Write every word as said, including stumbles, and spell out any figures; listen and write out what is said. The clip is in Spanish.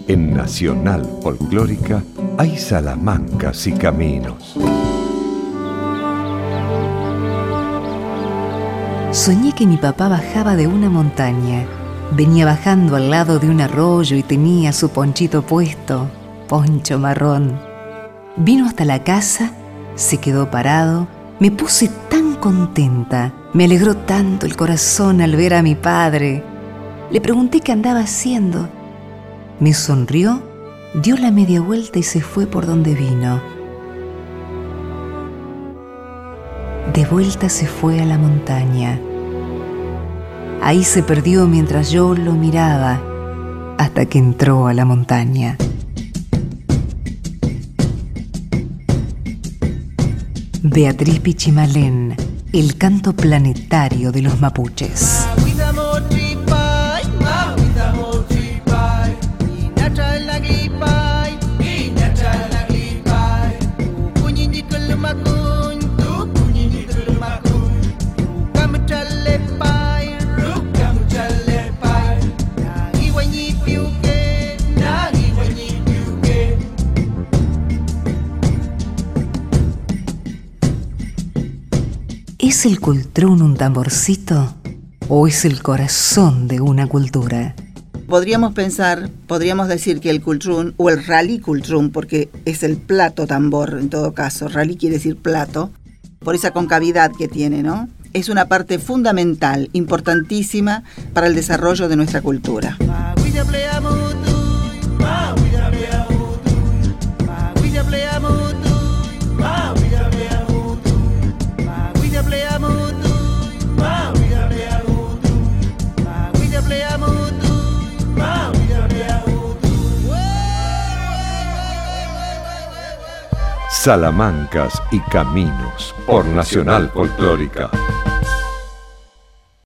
En Nacional Folclórica hay salamancas y caminos. Soñé que mi papá bajaba de una montaña. Venía bajando al lado de un arroyo y tenía su ponchito puesto, poncho marrón. Vino hasta la casa, se quedó parado. Me puse tan contenta, me alegró tanto el corazón al ver a mi padre. Le pregunté qué andaba haciendo. Me sonrió, dio la media vuelta y se fue por donde vino. De vuelta se fue a la montaña. Ahí se perdió mientras yo lo miraba, hasta que entró a la montaña. Beatriz Pichimalén, el canto planetario de los mapuches. ¿Es el cultrún un tamborcito o es el corazón de una cultura? Podríamos pensar, podríamos decir que el cultrún o el rally cultrún, porque es el plato tambor en todo caso, rally quiere decir plato, por esa concavidad que tiene, ¿no? Es una parte fundamental, importantísima para el desarrollo de nuestra cultura. Salamancas y caminos por Nacional Folclórica.